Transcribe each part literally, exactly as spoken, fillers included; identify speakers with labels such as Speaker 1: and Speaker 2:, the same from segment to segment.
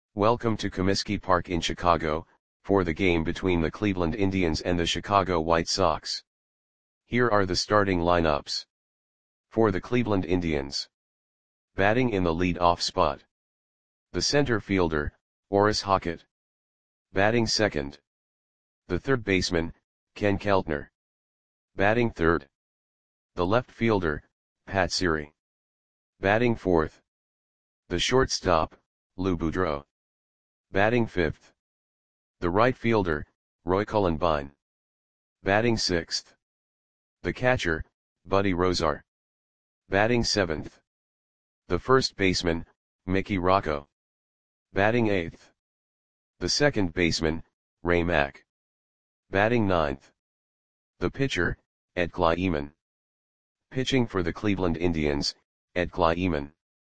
Speaker 1: Welcome to Comiskey Park in Chicago, for the game between the Cleveland Indians and the Chicago White Sox. Here are the starting lineups. For the Cleveland Indians. Batting in the lead-off spot. The center fielder, Orris Hockett. Batting second. The third baseman, Ken Keltner. Batting third. The left fielder, Pat Siri. Batting fourth. The shortstop, Lou Boudreau. Batting fifth. The right fielder, Roy Cullenbine. Batting sixth. The catcher, Buddy Rozar. Batting seventh. The first baseman, Mickey Rocco. Batting eighth. The second baseman, Ray Mack. Batting ninth. The pitcher, Ed Kleiman. Pitching for the Cleveland Indians, Ed Kleiman.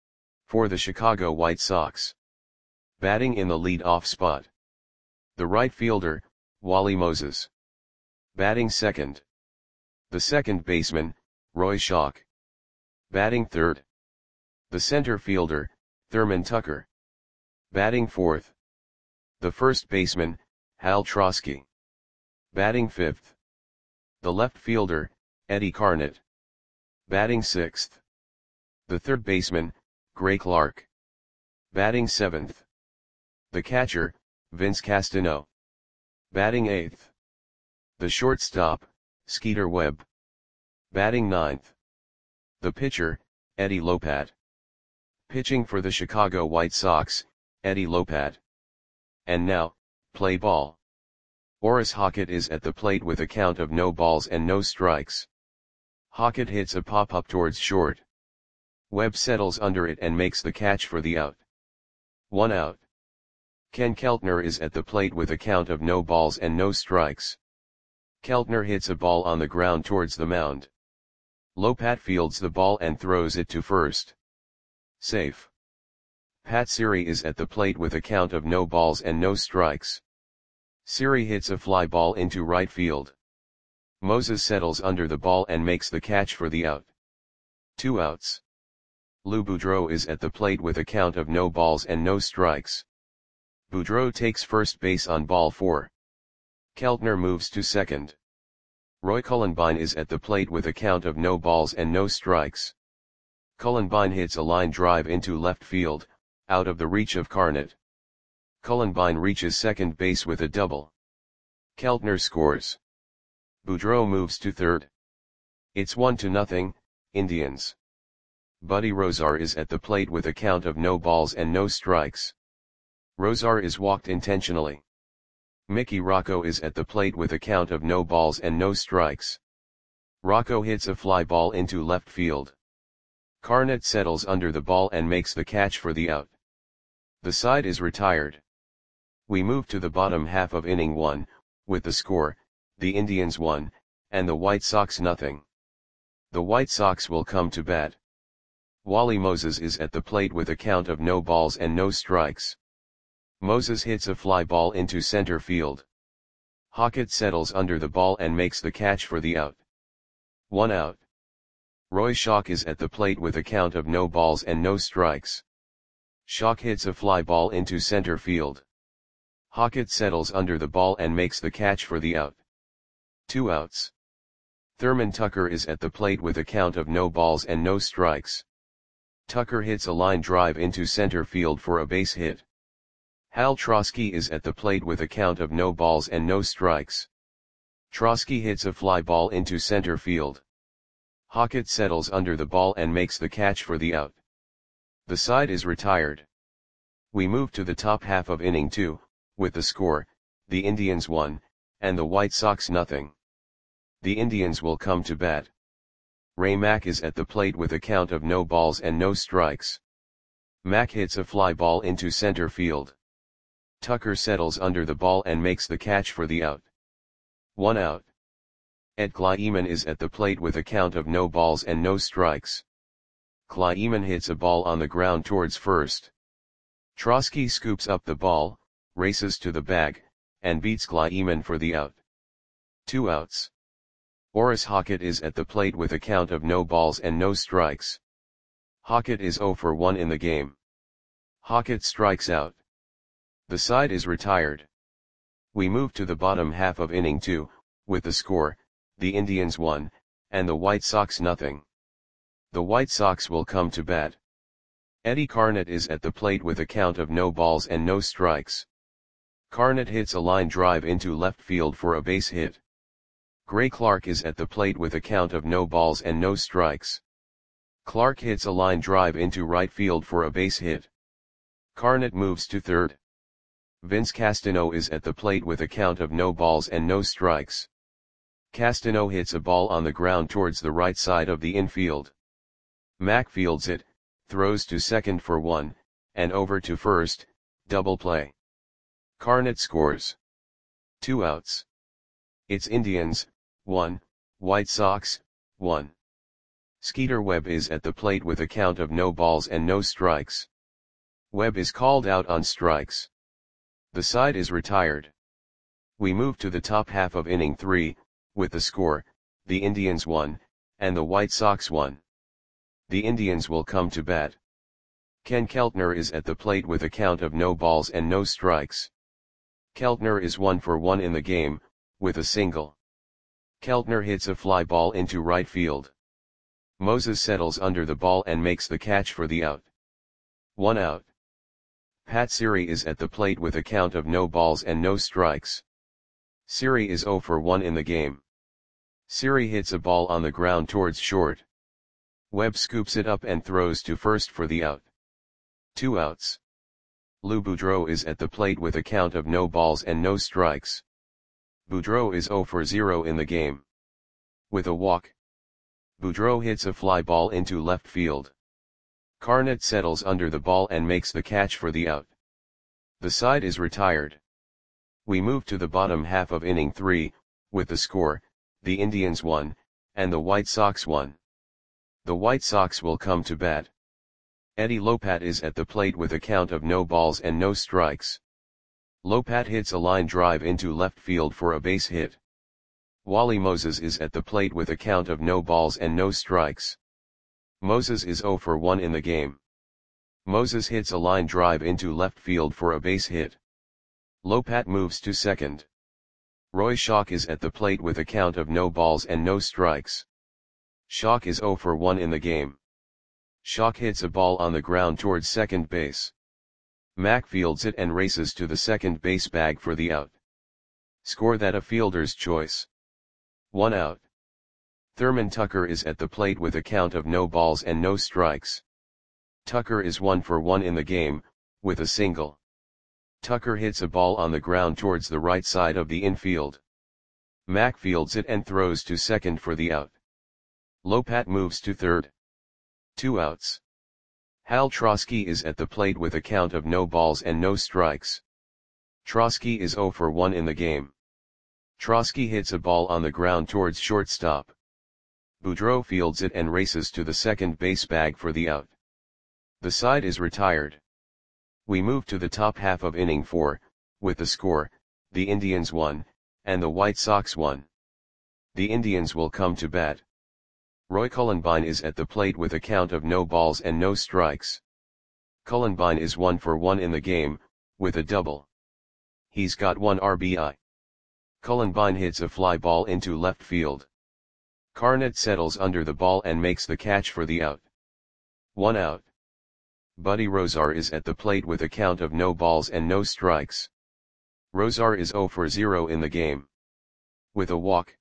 Speaker 1: For the Chicago White Sox. Batting in the lead-off spot. The right fielder, Wally Moses. Batting second. The second baseman, Roy Schock. Batting third. The center fielder, Thurman Tucker. Batting fourth. The first baseman, Hal Trosky. Batting fifth. The left fielder, Eddie Carnett. Batting sixth. The third baseman, Gray Clark. Batting seventh. The catcher, Vince Castano. Batting eighth. The shortstop, Skeeter Webb. Batting ninth. The pitcher, Eddie Lopat. Pitching for the Chicago White Sox, Eddie Lopat. And now, play ball. Orris Hockett is at the plate with a count of no balls and no strikes. Hockett hits a pop-up towards short. Webb settles under it and makes the catch for the out. One out. Ken Keltner is at the plate with a count of no balls and no strikes. Keltner hits a ball on the ground towards the mound. Lopat fields the ball and throws it to first. Safe. Pat Siri is at the plate with a count of no balls and no strikes. Siri hits a fly ball into right field. Moses settles under the ball and makes the catch for the out. Two outs. Lou Boudreau is at the plate with a count of no balls and no strikes. Boudreau takes first base on ball four. Keltner moves to second. Roy Cullenbine is at the plate with a count of no balls and no strikes. Cullenbine hits a line drive into left field, out of the reach of Carnett. Cullenbine reaches second base with a double. Keltner scores. Boudreau moves to third. It's one to nothing, Indians. Buddy Rozar is at the plate with a count of no balls and no strikes. Rozar is walked intentionally. Mickey Rocco is at the plate with a count of no balls and no strikes. Rocco hits a fly ball into left field. Carnett settles under the ball and makes the catch for the out. The side is retired. We move to the bottom half of inning one, with the score, the Indians one, and the White Sox nothing. The White Sox will come to bat. Wally Moses is at the plate with a count of no balls and no strikes. Moses hits a fly ball into center field. Hockett settles under the ball and makes the catch for the out. One out. Roy Schock is at the plate with a count of no balls and no strikes. Schock hits a fly ball into center field. Hockett settles under the ball and makes the catch for the out. Two outs. Thurman Tucker is at the plate with a count of no balls and no strikes. Tucker hits a line drive into center field for a base hit. Hal Trosky is at the plate with a count of no balls and no strikes. Trosky hits a fly ball into center field. Hockett settles under the ball and makes the catch for the out. The side is retired. We move to the top half of inning two, with the score, the Indians one, and the White Sox nothing. The Indians will come to bat. Ray Mack is at the plate with a count of no balls and no strikes. Mack hits a fly ball into center field. Tucker settles under the ball and makes the catch for the out. One out. Ed Kleiman is at the plate with a count of no balls and no strikes. Kleiman hits a ball on the ground towards first. Trosky scoops up the ball, races to the bag, and beats Kleiman for the out. Two outs. Orris Hockett is at the plate with a count of no balls and no strikes. Hockett is zero for one in the game. Hockett strikes out. The side is retired. We move to the bottom half of inning two, with the score, the Indians one, and the White Sox nothing. The White Sox will come to bat. Eddie Carnett is at the plate with a count of no balls and no strikes. Carnett hits a line drive into left field for a base hit. Gray Clark is at the plate with a count of no balls and no strikes. Clark hits a line drive into right field for a base hit. Carnett moves to third. Vince Castano is at the plate with a count of no balls and no strikes. Castano hits a ball on the ground towards the right side of the infield. Mack fields it, throws to second for one, and over to first, double play. Carnett scores. Two outs. It's Indians, one, White Sox, one. Skeeter Webb is at the plate with a count of no balls and no strikes. Webb is called out on strikes. The side is retired. We move to the top half of inning three, with the score, the Indians one, and the White Sox one. The Indians will come to bat. Ken Keltner is at the plate with a count of no balls and no strikes. Keltner is one for one in the game, with a single. Keltner hits a fly ball into right field. Moses settles under the ball and makes the catch for the out. One out. Pat Siri is at the plate with a count of no balls and no strikes. Siri is zero for one in the game. Siri hits a ball on the ground towards short. Webb scoops it up and throws to first for the out. Two outs. Lou Boudreau is at the plate with a count of no balls and no strikes. Boudreau is zero for zero in the game. With a walk. Boudreau hits a fly ball into left field. Carnett settles under the ball and makes the catch for the out. The side is retired. We move to the bottom half of inning three, with the score, the Indians one, and the White Sox one. The White Sox will come to bat. Eddie Lopat is at the plate with a count of no balls and no strikes. Lopat hits a line drive into left field for a base hit. Wally Moses is at the plate with a count of no balls and no strikes. Moses is zero for one in the game. Moses hits a line drive into left field for a base hit. Lopat moves to second. Roy Schock is at the plate with a count of no balls and no strikes. Schock is zero for one in the game. Schock hits a ball on the ground towards second base. Mack fields it and races to the second base bag for the out. Score that a fielder's choice. One out. Thurman Tucker is at the plate with a count of no balls and no strikes. Tucker is one for one in the game, with a single. Tucker hits a ball on the ground towards the right side of the infield. Mack fields it and throws to second for the out. Lopat moves to third. Two outs. Hal Trosky is at the plate with a count of no balls and no strikes. Trosky is zero for one in the game. Trosky hits a ball on the ground towards shortstop. Boudreau fields it and races to the second base bag for the out. The side is retired. We move to the top half of inning four, with the score, the Indians one, and the White Sox one. The Indians will come to bat. Roy Cullenbine is at the plate with a count of no balls and no strikes. Cullenbine is one for one in the game, with a double. He's got one R B I. Cullenbine hits a fly ball into left field. Carnett settles under the ball and makes the catch for the out. One out. Buddy Rozar is at the plate with a count of no balls and no strikes. Rozar is zero for zero in the game. With a walk.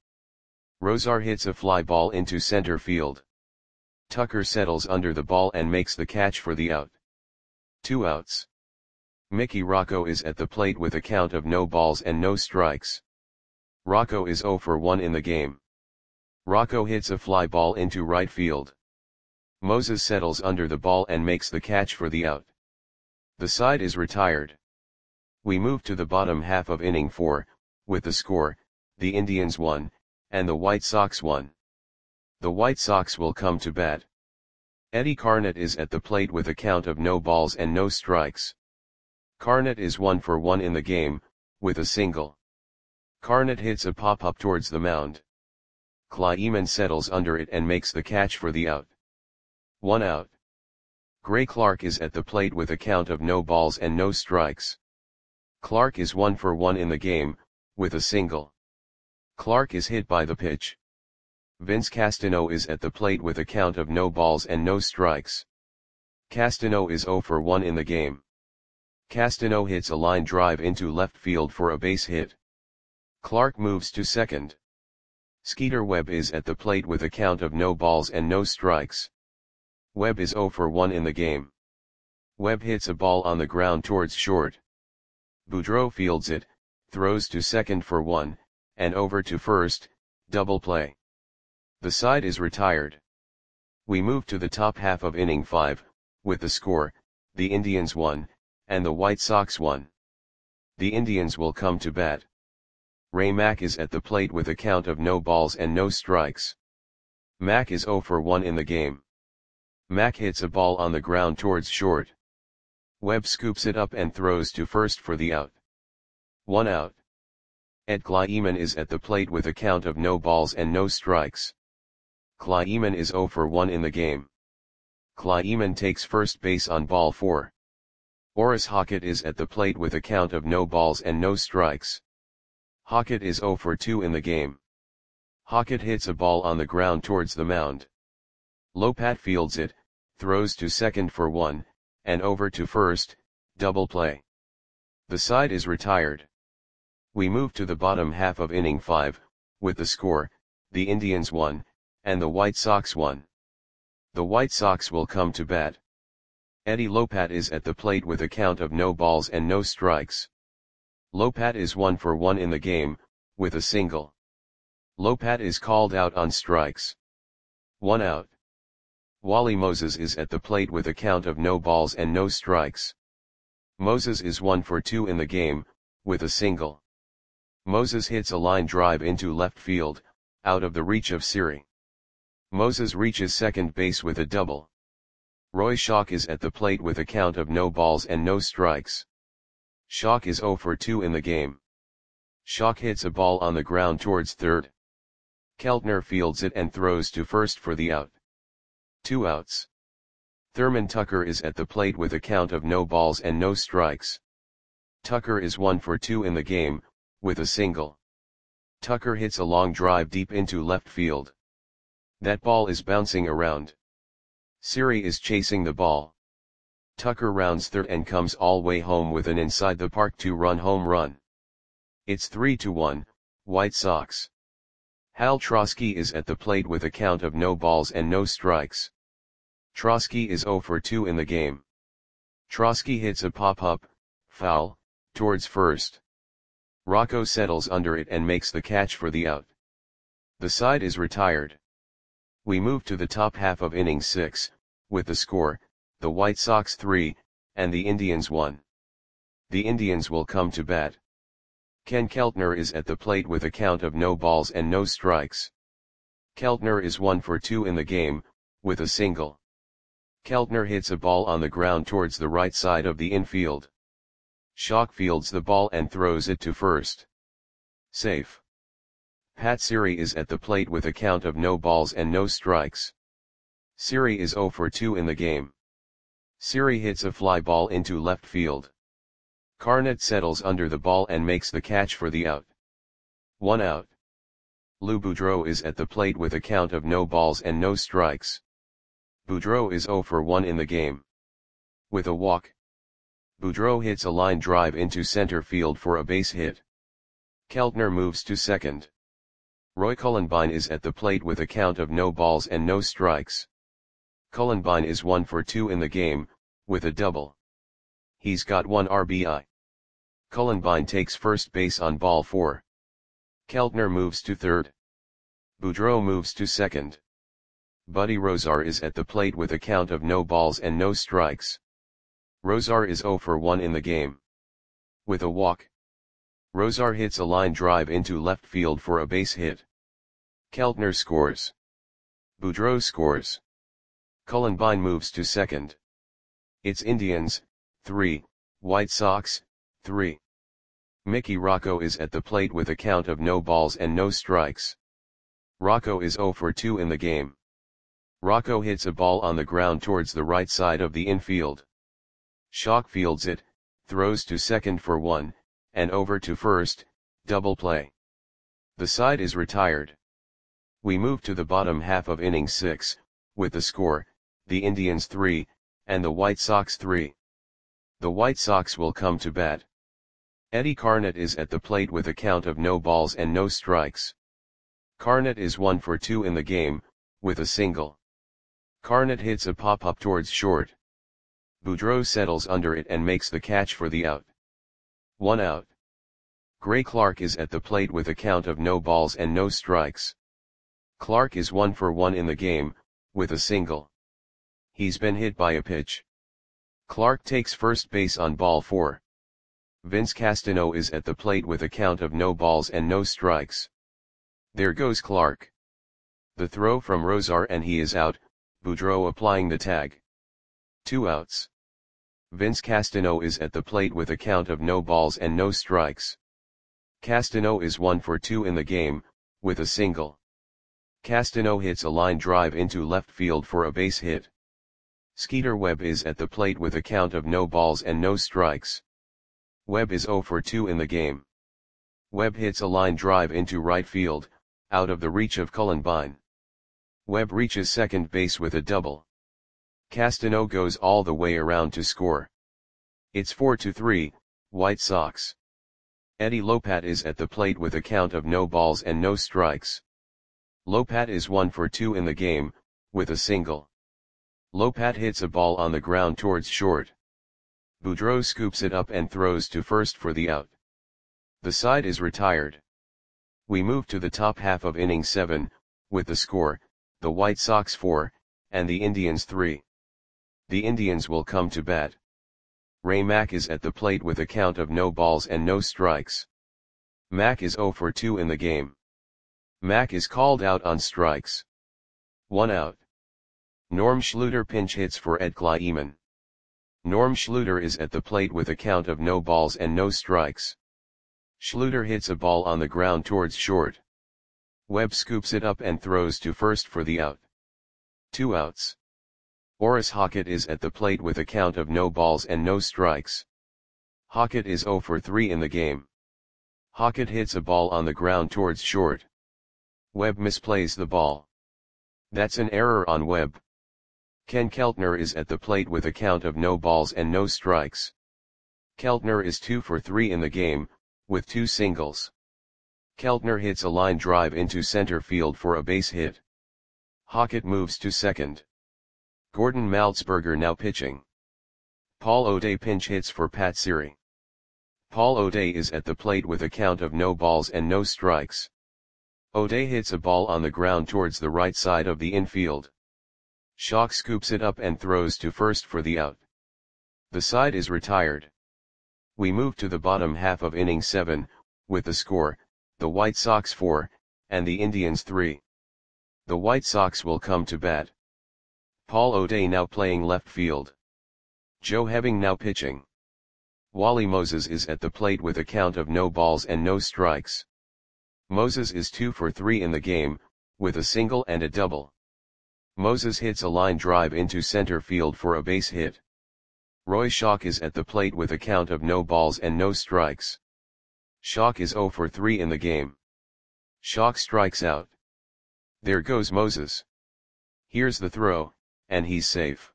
Speaker 1: Rozar hits a fly ball into center field. Tucker settles under the ball and makes the catch for the out. Two outs. Mickey Rocco is at the plate with a count of no balls and no strikes. Rocco is zero for one in the game. Rocco hits a fly ball into right field. Moses settles under the ball and makes the catch for the out. The side is retired. We move to the bottom half of inning four, with the score, the Indians one, and the White Sox one. The White Sox will come to bat. Eddie Carnett is at the plate with a count of no balls and no strikes. Carnett is one for one in the game, with a single. Carnett hits a pop-up towards the mound. Kleiman settles under it and makes the catch for the out. One out. Gray Clark is at the plate with a count of no balls and no strikes. Clark is one for one in the game, with a single. Clark is hit by the pitch. Vince Castano is at the plate with a count of no balls and no strikes. Castano is zero for one in the game. Castano hits a line drive into left field for a base hit. Clark moves to second. Skeeter Webb is at the plate with a count of no balls and no strikes. Webb is zero for one in the game. Webb hits a ball on the ground towards short. Boudreau fields it, throws to second for one, and over to first, double play. The side is retired. We move to the top half of inning five, with the score, the Indians won, and the White Sox won. The Indians will come to bat. Ray Mack is at the plate with a count of no balls and no strikes. Mack is zero for one in the game. Mack hits a ball on the ground towards short. Webb scoops it up and throws to first for the out. One out. Ed Kleiman is at the plate with a count of no balls and no strikes. Kleiman is zero for one in the game. Kleiman takes first base on ball four. Orris Hockett is at the plate with a count of no balls and no strikes. Hockett is zero for two in the game. Hockett hits a ball on the ground towards the mound. Lopat fields it, throws to second for one, and over to first, double play. The side is retired. We move to the bottom half of inning five, with the score, the Indians won, and the White Sox won. The White Sox will come to bat. Eddie Lopat is at the plate with a count of no balls and no strikes. Lopat is one for one in the game, with a single. Lopat is called out on strikes. One out. Wally Moses is at the plate with a count of no balls and no strikes. Moses is one for two in the game, with a single. Moses hits a line drive into left field, out of the reach of Siri. Moses reaches second base with a double. Roy Schock is at the plate with a count of no balls and no strikes. Schock is zero for two in the game. Schock hits a ball on the ground towards third. Keltner fields it and throws to first for the out. Two outs. Thurman Tucker is at the plate with a count of no balls and no strikes. Tucker is one for two in the game, with a single. Tucker hits a long drive deep into left field. That ball is bouncing around. Siri is chasing the ball. Tucker rounds third and comes all way home with an inside the park two-run home run. It's three to one, White Sox. Hal Trosky is at the plate with a count of no balls and no strikes. Trosky is zero for two in the game. Trosky hits a pop-up, foul, towards first. Rocco settles under it and makes the catch for the out. The side is retired. We move to the top half of inning six, with the score, the White Sox three, and the Indians one. The Indians will come to bat. Ken Keltner is at the plate with a count of no balls and no strikes. Keltner is one for two in the game, with a single. Keltner hits a ball on the ground towards the right side of the infield. Schock fields the ball and throws it to first. Safe. Pat Siri is at the plate with a count of no balls and no strikes. Siri is zero for two in the game. Siri hits a fly ball into left field. Carnett settles under the ball and makes the catch for the out. One out. Lou Boudreau is at the plate with a count of no balls and no strikes. Boudreau is zero for one in the game. With a walk. Boudreau hits a line drive into center field for a base hit. Keltner moves to second. Roy Cullenbine is at the plate with a count of no balls and no strikes. Cullenbine is one for two in the game, with a double. He's got one R B I. Cullenbine takes first base on ball four. Keltner moves to third. Boudreau moves to second. Buddy Rozar is at the plate with a count of no balls and no strikes. Rozar is zero for one in the game. With a walk. Rozar hits a line drive into left field for a base hit. Keltner scores. Boudreau scores. Cullenbine moves to second. It's Indians, three, White Sox, three. Mickey Rocco is at the plate with a count of no balls and no strikes. Rocco is zero for two in the game. Rocco hits a ball on the ground towards the right side of the infield. Schock fields it, throws to second for one, and over to first, double play. The side is retired. We move to the bottom half of inning six, with the score, the Indians three, and the White Sox three. The White Sox will come to bat. Eddie Carnett is at the plate with a count of no balls and no strikes. Carnett is one for two in the game, with a single. Carnett hits a pop-up towards short. Boudreau settles under it and makes the catch for the out. One out. Gray Clark is at the plate with a count of no balls and no strikes. Clark is one for one in the game, with a single. He's been hit by a pitch. Clark takes first base on ball four. Vince Castano is at the plate with a count of no balls and no strikes. There goes Clark. The throw from Rosar and he is out, Boudreau applying the tag. Two outs. Vince Castano is at the plate with a count of no balls and no strikes. Castano is one for two in the game, with a single. Castano hits a line drive into left field for a base hit. Skeeter Webb is at the plate with a count of no balls and no strikes. Webb is zero for two in the game. Webb hits a line drive into right field, out of the reach of Cullenbine. Webb reaches second base with a double. Castano goes all the way around to score. It's four to three, White Sox. Eddie Lopat is at the plate with a count of no balls and no strikes. Lopat is one for two in the game, with a single. Lopat hits a ball on the ground towards short. Boudreau scoops it up and throws to first for the out. The side is retired. We move to the top half of inning seven, with the score, the White Sox four, and the Indians three. The Indians will come to bat. Ray Mack is at the plate with a count of no balls and no strikes. Mack is zero for two in the game. Mack is called out on strikes. One out. Norm Schluter pinch hits for Ed Kleiman. Norm Schluter is at the plate with a count of no balls and no strikes. Schluter hits a ball on the ground towards short. Webb scoops it up and throws to first for the out. Two outs. Horace Hockett is at the plate with a count of no balls and no strikes. Hockett is zero for three in the game. Hockett hits a ball on the ground towards short. Webb misplays the ball. That's an error on Webb. Ken Keltner is at the plate with a count of no balls and no strikes. Keltner is two for three in the game, with two singles. Keltner hits a line drive into center field for a base hit. Hockett moves to second. Gordon Maltzberger now pitching. Paul O'Day pinch hits for Pat Siri. Paul O'Day is at the plate with a count of no balls and no strikes. O'Day hits a ball on the ground towards the right side of the infield. Schock scoops it up and throws to first for the out. The side is retired. We move to the bottom half of inning seven, with the score, the White Sox four, and the Indians three. The White Sox will come to bat. Paul O'Day now playing left field. Joe Heving now pitching. Wally Moses is at the plate with a count of no balls and no strikes. Moses is two for three in the game, with a single and a double. Moses hits a line drive into center field for a base hit. Roy Schock is at the plate with a count of no balls and no strikes. Schock is zero for three in the game. Schock strikes out. There goes Moses. Here's the throw, and he's safe.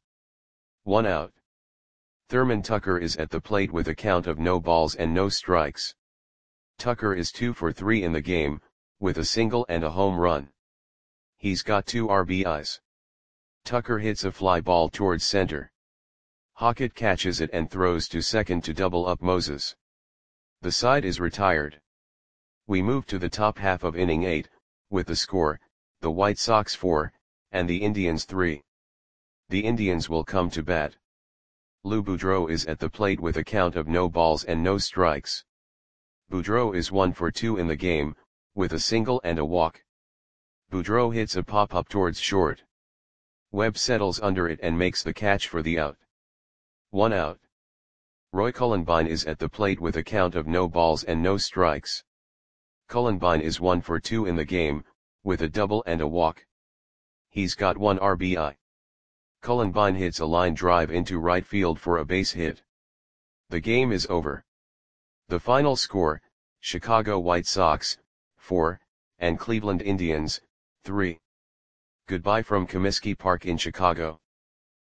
Speaker 1: One out. Thurman Tucker is at the plate with a count of no balls and no strikes. Tucker is two for three in the game, with a single and a home run. He's got two R B Is. Tucker hits a fly ball towards center. Hockett catches it and throws to second to double up Moses. The side is retired. We move to the top half of inning eight, with the score, the White Sox four, and the Indians three. The Indians will come to bat. Lou Boudreau is at the plate with a count of no balls and no strikes. Boudreau is one for two in the game, with a single and a walk. Boudreau hits a pop-up towards short. Webb settles under it and makes the catch for the out. One out. Roy Cullenbine is at the plate with a count of no balls and no strikes. Cullenbine is one for two in the game, with a double and a walk. He's got one R B I. Cullenbine hits a line drive into right field for a base hit. The game is over. The final score, Chicago White Sox, four, and Cleveland Indians, three. Goodbye from Comiskey Park in Chicago.